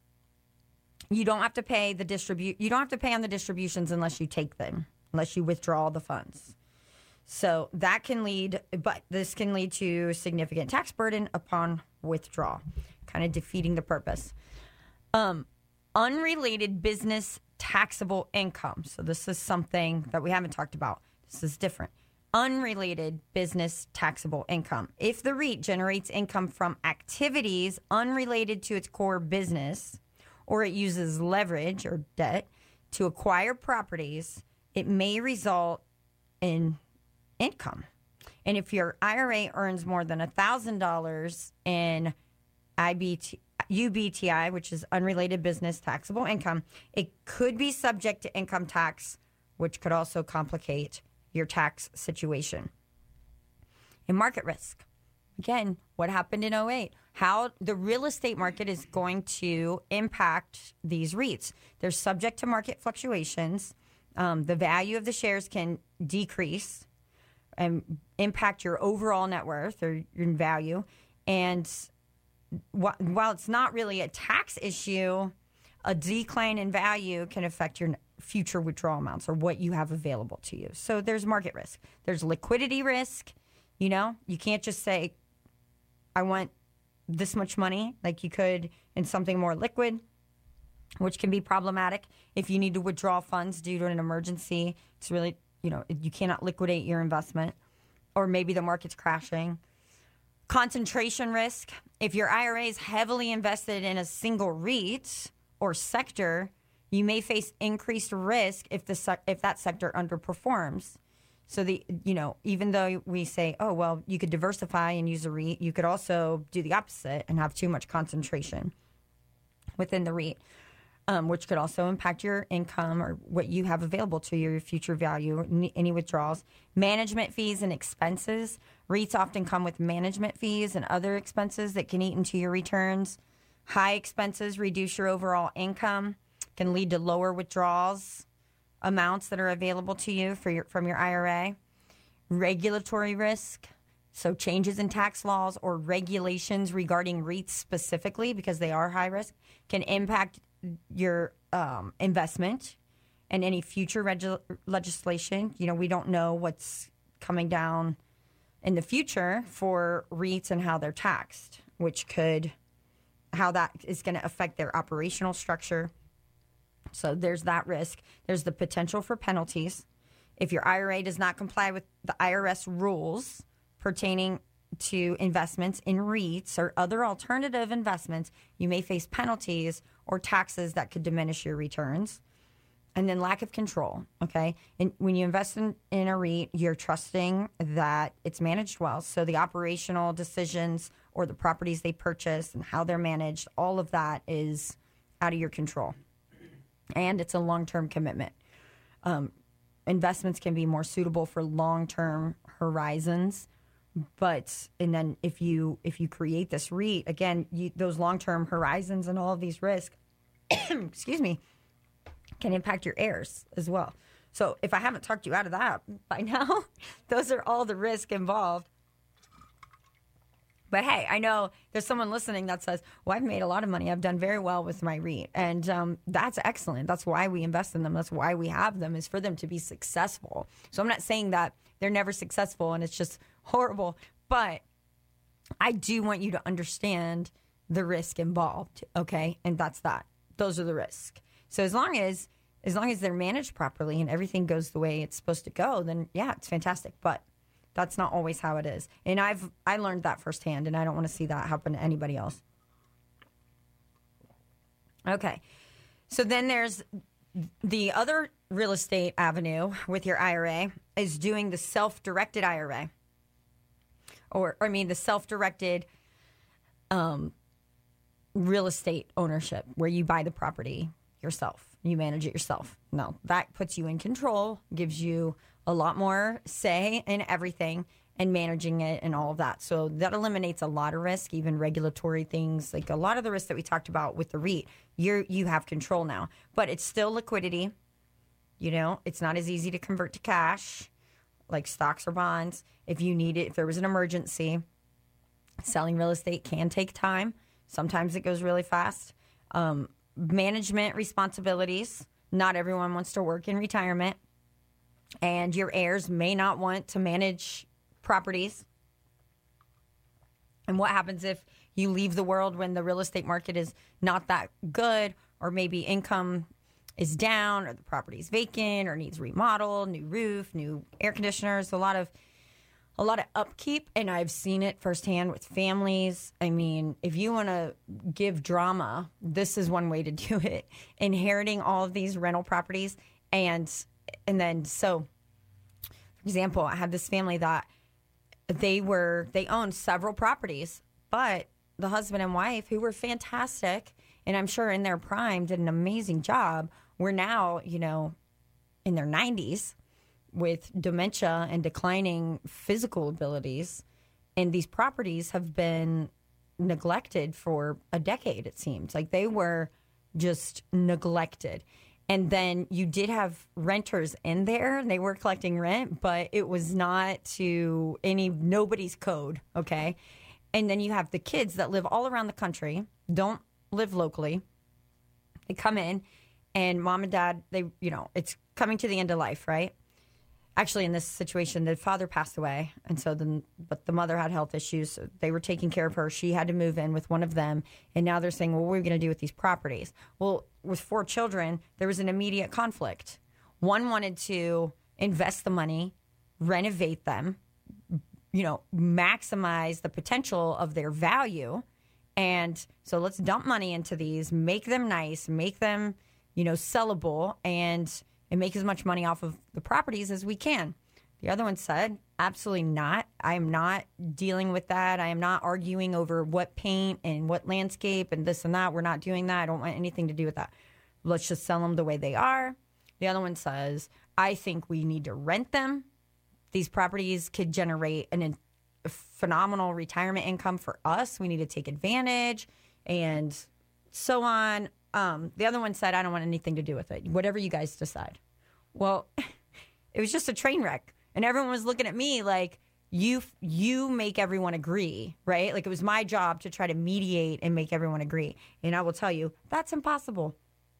S4: you don't have to pay the distribute. You don't have to pay on the distributions unless you take them, unless you withdraw the funds. So that can lead, but this can lead to significant tax burden upon withdrawal, kind of defeating the purpose. Um, unrelated business taxable income. So this is something that we haven't talked about. This is different. Unrelated business taxable income. If the REIT generates income from activities unrelated to its core business, or it uses leverage or debt to acquire properties, it may result in income. And if your I R A earns more than one thousand dollars in I B T, U B T I, which is unrelated business taxable income, it could be subject to income tax, which could also complicate your tax situation. And market risk. Again, what happened in oh eight? how the real estate market is going to impact these REITs. They're subject to market fluctuations. Um, the value of the shares can decrease and impact your overall net worth or your value. And wh- while it's not really a tax issue, a decline in value can affect your future withdrawal amounts or what you have available to you. So there's market risk. There's liquidity risk. You know, you can't just say, I want this much money, like you could in something more liquid, which can be problematic. If you need to withdraw funds due to an emergency, it's really, you know, you cannot liquidate your investment, or maybe the market's crashing. Concentration risk. If your I R A is heavily invested in a single REIT or sector, you may face increased risk if the sec- if that sector underperforms. So the you know, even though we say, oh well, you could diversify and use a REIT, you could also do the opposite and have too much concentration within the REIT, um, which could also impact your income or what you have available to you, your future value, any withdrawals. Management fees and expenses. REITs often come with management fees and other expenses that can eat into your returns. High expenses reduce your overall income, can lead to lower withdrawals amounts that are available to you for your, from your I R A. Regulatory risk, so changes in tax laws or regulations regarding REITs specifically, because they are high risk, can impact your um, investment and any future reg- legislation. You know, we don't know what's coming down in the future for REITs and how they're taxed, which could, how that is going to affect their operational structure. So there's that risk. There's the potential for penalties. If your I R A does not comply with the I R S rules pertaining to investments in REITs or other alternative investments, you may face penalties or taxes that could diminish your returns. And then lack of control, okay? And when you invest in, in a REIT, you're trusting that it's managed well. So the operational decisions or the properties they purchase and how they're managed, all of that is out of your control. And it's a long-term commitment. Um, investments can be more suitable for long-term horizons, but and then if you if you create this REIT, again, you, those long-term horizons and all of these risks, excuse me, can impact your heirs as well. So if I haven't talked you out of that by now, those are all the risks involved. But hey, I know there's someone listening that says, well, I've made a lot of money. I've done very well with my REIT. And um, that's excellent. That's why we invest in them. That's why we have them, is for them to be successful. So I'm not saying that they're never successful and it's just horrible. But I do want you to understand the risk involved, okay? And that's that. Those are the risks. So as long as as long as they're managed properly and everything goes the way it's supposed to go, then yeah, it's fantastic. But that's not always how it is. And I've I learned that firsthand, and I don't want to see that happen to anybody else. Okay. So then there's the other real estate avenue with your I R A is doing the self-directed I R A. Or, I mean, the self-directed um, real estate ownership, where you buy the property yourself. You manage it yourself. No, that puts you in control, gives you a lot more say in everything and managing it and all of that. So that eliminates a lot of risk, even regulatory things. Like a lot of the risk that we talked about with the REIT, you're, you have control now. But it's still liquidity. You know, it's not as easy to convert to cash like stocks or bonds. If you need it, if there was an emergency, selling real estate can take time. Sometimes it goes really fast. Um, management responsibilities. Not everyone wants to work in retirement. And your heirs may not want to manage properties. And what happens if you leave the world when the real estate market is not that good, or maybe income is down, or the property is vacant, or needs remodeled, new roof, new air conditioners, a lot of a lot of upkeep. And I've seen it firsthand with families. I mean, if you want to give drama, this is one way to do it. Inheriting all of these rental properties. And and then, so, for example, I had this family that they were, they owned several properties, but the husband and wife, who were fantastic, and I'm sure in their prime did an amazing job, were now, you know, in their nineties with dementia and declining physical abilities. And these properties have been neglected for a decade, it seems. Like they were just neglected. And then you did have renters in there, and they were collecting rent, but it was not to any nobody's code, okay? And then you have the kids that live all around the country, don't live locally. They come in, and mom and dad, they, you know, it's coming to the end of life, right? Actually, in this situation, the father passed away, and so then, but the mother had health issues. So they were taking care of her. She had to move in with one of them, and now they're saying, well, what are we going to do with these properties? Well, with four children, there was an immediate conflict. One wanted to invest the money, renovate them, you know, maximize the potential of their value, and so let's dump money into these, make them nice, make them, you know, sellable, and and make as much money off of the properties as we can. The other one said, absolutely not. I am not dealing with that. I am not arguing over what paint and what landscape and this and that. We're not doing that. I don't want anything to do with that. Let's just sell them the way they are. The other one says, I think we need to rent them. These properties could generate an, a phenomenal retirement income for us. We need to take advantage and so on. Um, the other one said, I don't want anything to do with it. Whatever you guys decide. Well, it was just a train wreck. And everyone was looking at me like, you you make everyone agree, right? Like it was my job to try to mediate and make everyone agree. And I will tell you, that's impossible.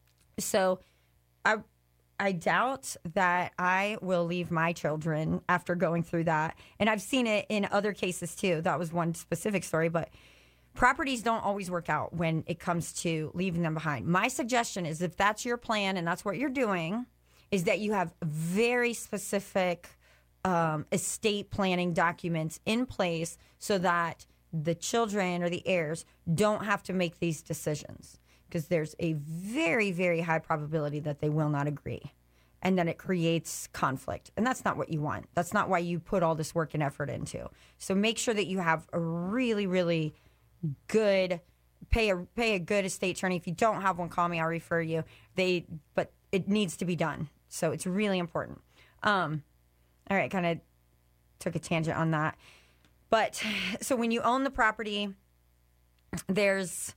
S4: So I I doubt that I will leave my children after going through that. And I've seen it in other cases too. That was one specific story, but properties don't always work out when it comes to leaving them behind. My suggestion is if that's your plan and that's what you're doing, is that you have very specific um, estate planning documents in place so that the children or the heirs don't have to make these decisions. Because there's a very, very high probability that they will not agree. And then it creates conflict. And that's not what you want. That's not why you put all this work and effort into. So make sure that you have a really, really good pay a pay a good estate attorney. If you don't have one, call me. I'll refer you. They but it needs to be done. So it's really important. Um, all right, kind of took a tangent on that. But so when you own the property, there's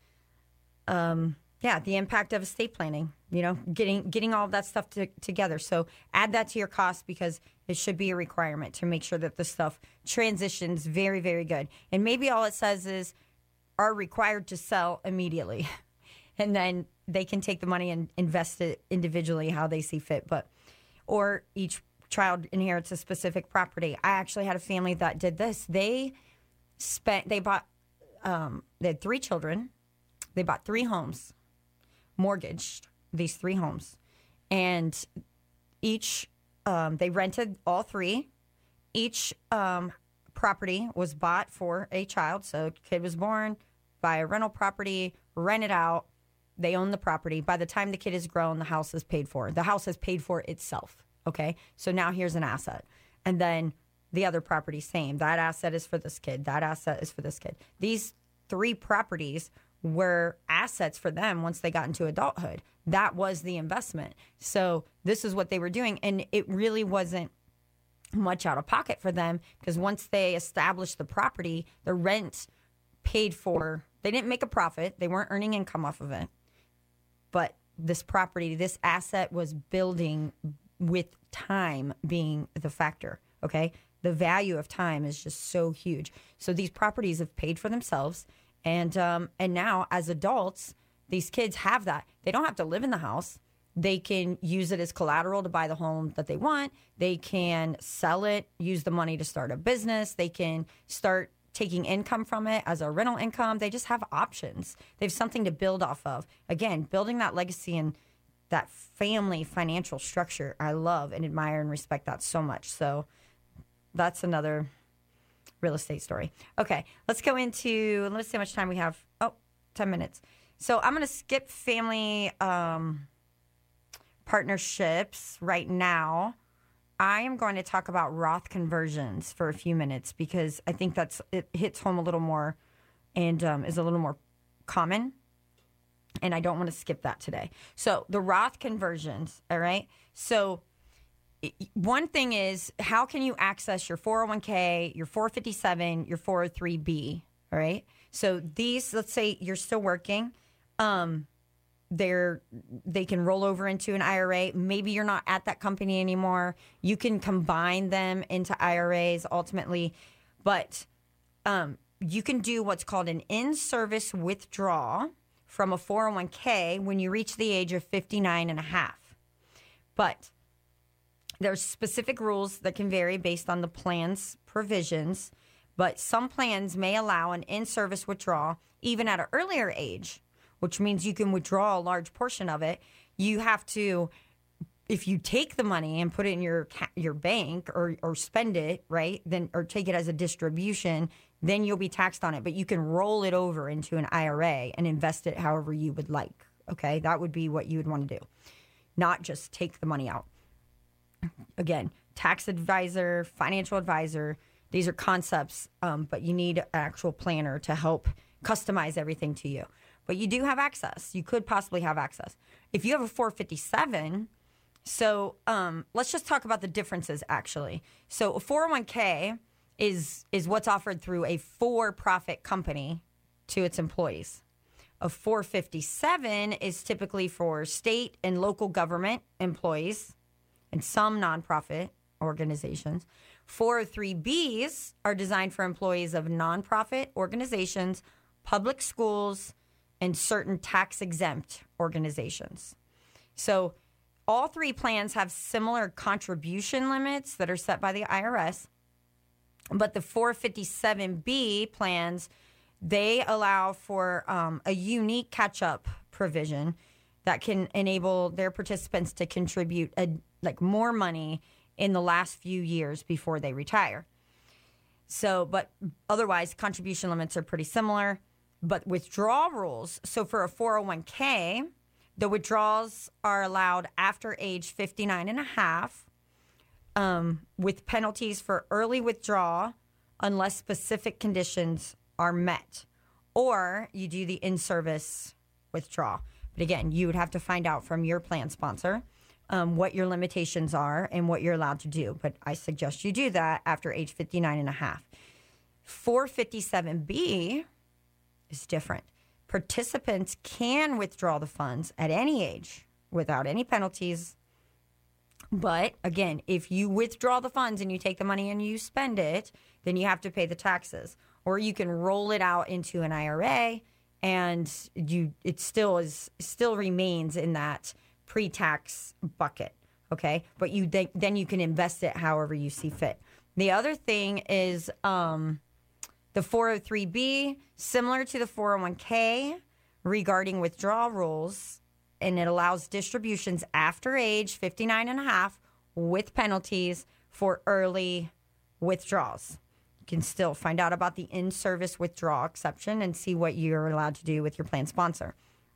S4: um yeah, the impact of estate planning, you know, getting getting all of that stuff to, together. So add that to your cost because it should be a requirement to make sure that the stuff transitions very, very good. And maybe all it says is are required to sell immediately. And then they can take the money and invest it individually how they see fit. But or each child inherits a specific property. I actually had a family that did this. They spent, they bought, um, they had three children. They bought three homes, mortgaged these three homes. And each, um, they rented all three. Each um, property was bought for a child. So kid was born, buy a rental property, rent it out. They own the property. By the time the kid is grown, the house is paid for. The house has paid for itself. Okay. So now here's an asset. And then the other property, same. That asset is for this kid. That asset is for this kid. These three properties were assets for them once they got into adulthood. That was the investment. So this is what they were doing. And it really wasn't much out of pocket for them because once they established the property, the rent paid for, they didn't make a profit. They weren't earning income off of it. But this property, this asset was building with time being the factor, okay? The value of time is just so huge. So these properties have paid for themselves. And um, and now as adults, these kids have that. They don't have to live in the house. They can use it as collateral to buy the home that they want. They can sell it, use the money to start a business. They can start taking income from it as a rental income. They just have options. They have something to build off of. Again, building that legacy and that family financial structure, I love and admire and respect that so much. So that's another real estate story. Okay, let's go into, let's see how much time we have. Oh, ten minutes. So I'm going to skip family um, partnerships right now. I am going to talk about Roth conversions for a few minutes because I think that's it hits home a little more and um, is a little more common. And I don't want to skip that today. So the Roth conversions, all right? So one thing is, how can you access your four oh one k, your four fifty-seven, your four oh three b, all right? So these, let's say you're still working, um, they're they can roll over into an I R A. Maybe you're not at that company anymore. You can combine them into I R As ultimately, but um, you can do what's called an in-service withdrawal from a four oh one k when you reach the age of fifty-nine and a half. But there's specific rules that can vary based on the plan's provisions, but some plans may allow an in-service withdrawal even at an earlier age, which means you can withdraw a large portion of it. You have to, if you take the money and put it in your your bank or or spend it, right, then or take it as a distribution, then you'll be taxed on it. But you can roll it over into an I R A and invest it however you would like, okay? That would be what you would want to do, not just take the money out. Again, tax advisor, financial advisor, these are concepts, um, but you need an actual planner to help customize everything to you. But you do have access. You could possibly have access. If you have a four fifty-seven, so um, let's just talk about the differences, actually. So a four oh one k is, is what's offered through a for-profit company to its employees. A four fifty-seven is typically for state and local government employees and some nonprofit organizations. four oh three Bs are designed for employees of nonprofit organizations, public schools, and certain tax-exempt organizations. So all three plans have similar contribution limits that are set by the I R S, but the four fifty-seven B plans, they allow for um, a unique catch-up provision that can enable their participants to contribute a, like more money in the last few years before they retire. So, but otherwise, contribution limits are pretty similar. But withdrawal rules, so for a four oh one k, the withdrawals are allowed after age fifty-nine and a half, um, with penalties for early withdrawal unless specific conditions are met. Or you do the in-service withdrawal. But again, you would have to find out from your plan sponsor um, what your limitations are and what you're allowed to do. But I suggest you do that after age fifty-nine and a half. four fifty-seven B is different. Participants can withdraw the funds at any age without any penalties. But again, if you withdraw the funds and you take the money and you spend it, then you have to pay the taxes. Or you can roll it out into an I R A and you it still is still remains in that pre-tax bucket. Okay? But you then, then you can invest it however you see fit. The other thing is um the four oh three B, similar to the four oh one k regarding withdrawal rules, and it allows distributions after age fifty-nine and a half with penalties for early withdrawals. You can still find out about the in-service withdrawal exception and see what you're allowed to do with your plan sponsor.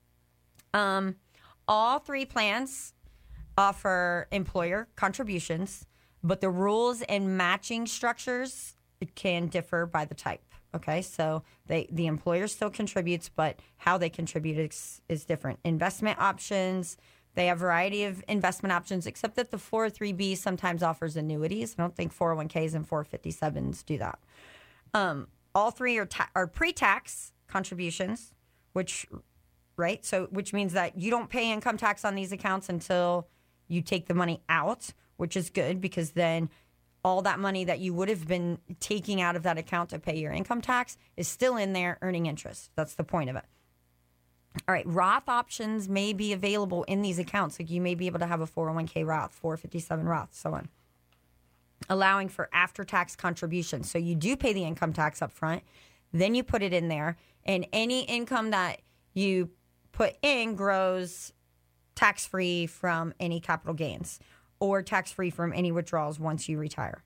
S4: Um, all three plans offer employer contributions, but the rules and matching structures can differ by the type. Okay, so they the employer still contributes, but how they contribute is, is different. Investment options, they have a variety of investment options, except that the four oh three B sometimes offers annuities. I don't think four oh one k's and four fifty-sevens do that. Um, all three are ta- are pre-tax contributions, which right, so which means that you don't pay income tax on these accounts until you take the money out, which is good because then all that money that you would have been taking out of that account to pay your income tax is still in there earning interest. That's the point of it. All right, Roth options may be available in these accounts. Like you may be able to have a four oh one k Roth, four fifty-seven Roth, so on. Allowing for after-tax contributions. So you do pay the income tax up front, then you put it in there, and any income that you put in grows tax-free from any capital gains, or tax-free from any withdrawals once you retire.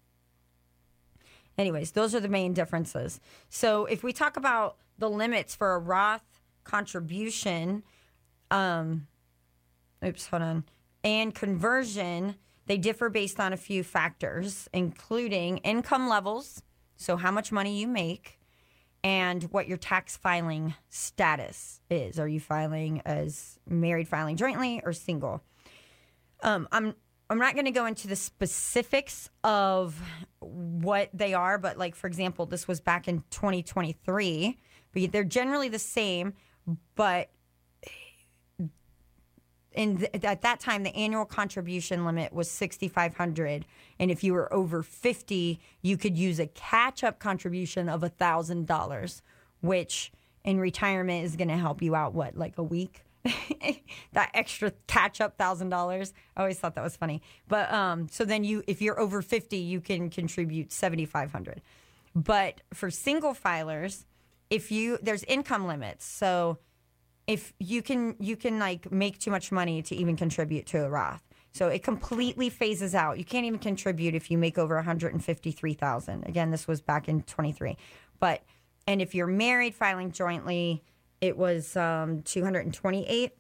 S4: Anyways, those are the main differences. So if we talk about the limits for a Roth contribution, um, oops, hold on, and conversion, they differ based on a few factors, including income levels, so how much money you make, and what your tax filing status is. Are you filing as married, filing jointly, or single? Um, I'm I'm not going to go into the specifics of what they are, but like, for example, this was back in twenty twenty-three but they're generally the same. But in th- at that time, the annual contribution limit was sixty-five hundred dollars. And if you were over fifty, you could use a catch-up contribution of one thousand dollars, which in retirement is going to help you out, what, like a week? That extra catch-up one thousand dollars. I always thought that was funny. But um, so then you, if you're over fifty, you can contribute seventy-five hundred dollars. But for single filers, if you, there's income limits. So if you can, you can like make too much money to even contribute to a Roth. So it completely phases out. You can't even contribute if you make over one hundred fifty-three thousand dollars. Again, this was back in twenty-three. But, and if you're married filing jointly, it was um, two hundred twenty-eight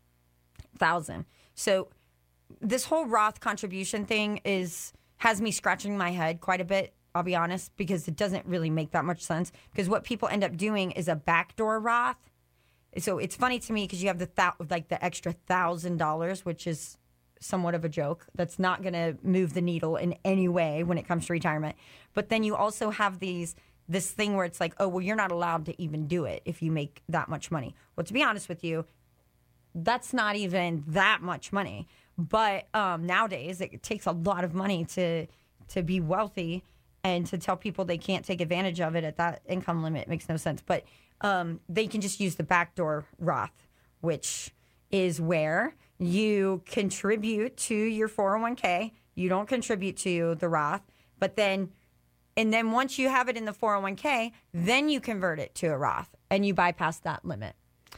S4: thousand dollars. So this whole Roth contribution thing is, has me scratching my head quite a bit, I'll be honest, because it doesn't really make that much sense. Because what people end up doing is a backdoor Roth. So it's funny to me because you have the th- like the extra one thousand dollars, which is somewhat of a joke. That's not going to move the needle in any way when it comes to retirement. But then you also have these this thing where it's like, oh, well, you're not allowed to even do it if you make that much money. Well, to be honest with you, that's not even that much money. But um, nowadays, it takes a lot of money to to be wealthy, and to tell people they can't take advantage of it at that income limit makes no sense. But um, they can just use the backdoor Roth, which is where you contribute to your four oh one k. You don't contribute to the Roth, but then, and then once you have it in the four oh one k, then you convert it to a Roth and you bypass that limit.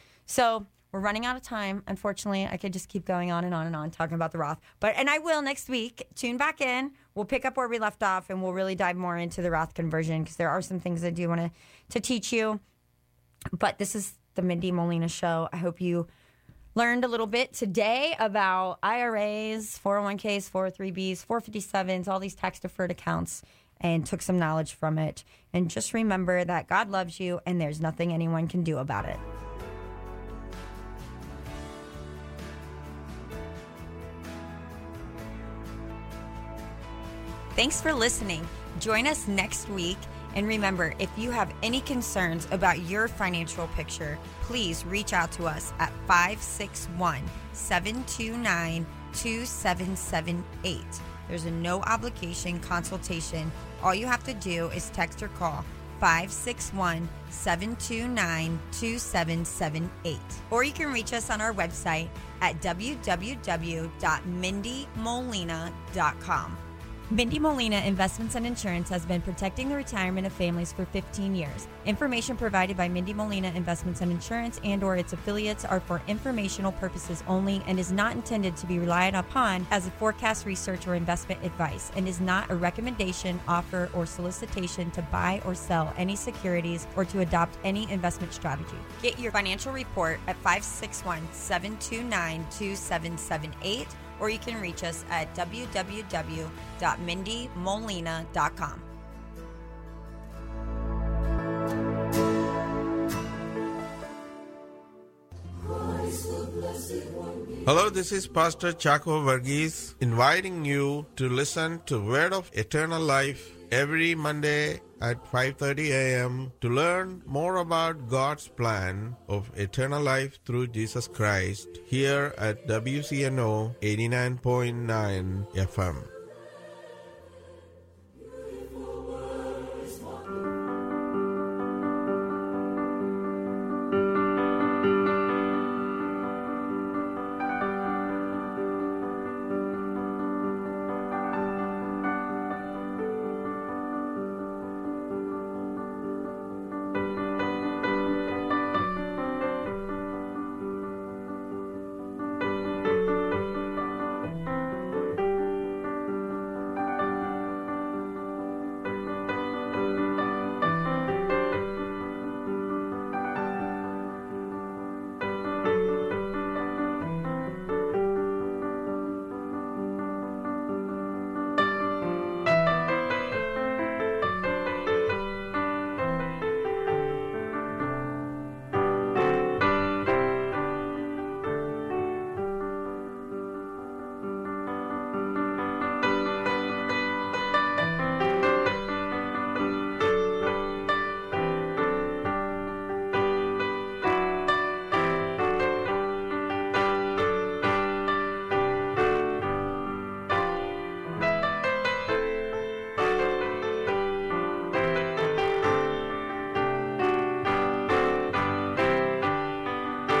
S4: So we're running out of time. Unfortunately, I could just keep going on and on and on talking about the Roth. But, and I will next week. Tune back in. We'll pick up where we left off, and we'll really dive more into the Roth conversion because there are some things I do want to to teach you. But this is the Mindy Molina Show. I hope you learned a little bit today about I R As, four oh one k's, four oh three b's, four fifty-sevens, all these tax-deferred accounts, and took some knowledge from it. And just remember that God loves you, and there's nothing anyone can do about it.
S3: Thanks for listening. Join us next week. And remember, if you have any concerns about your financial picture, please reach out to us at five six one, seven two nine, two seven seven eight. There's a no obligation consultation. All you have to do is text or call five six one, seven two nine, two seven seven eight. Or you can reach us on our website at w w w dot mindy molina dot com. Mindy Molina Investments and Insurance has been protecting the retirement of families for fifteen years. Information provided by Mindy Molina Investments and Insurance and or its affiliates are for informational purposes only and is not intended to be relied upon as a forecast, research, or investment advice, and is not a recommendation, offer, or solicitation to buy or sell any securities or to adopt any investment strategy. Get your financial report at five six one, seven two nine, two seven seven eight, or you can reach us at w w w dot mindy molina dot com.
S5: Hello, this is Pastor Chaco Varghese inviting you to listen to Word of Eternal Life every Monday at five thirty a.m. to learn more about God's plan of eternal life through Jesus Christ here at W C N O eighty-nine point nine F M.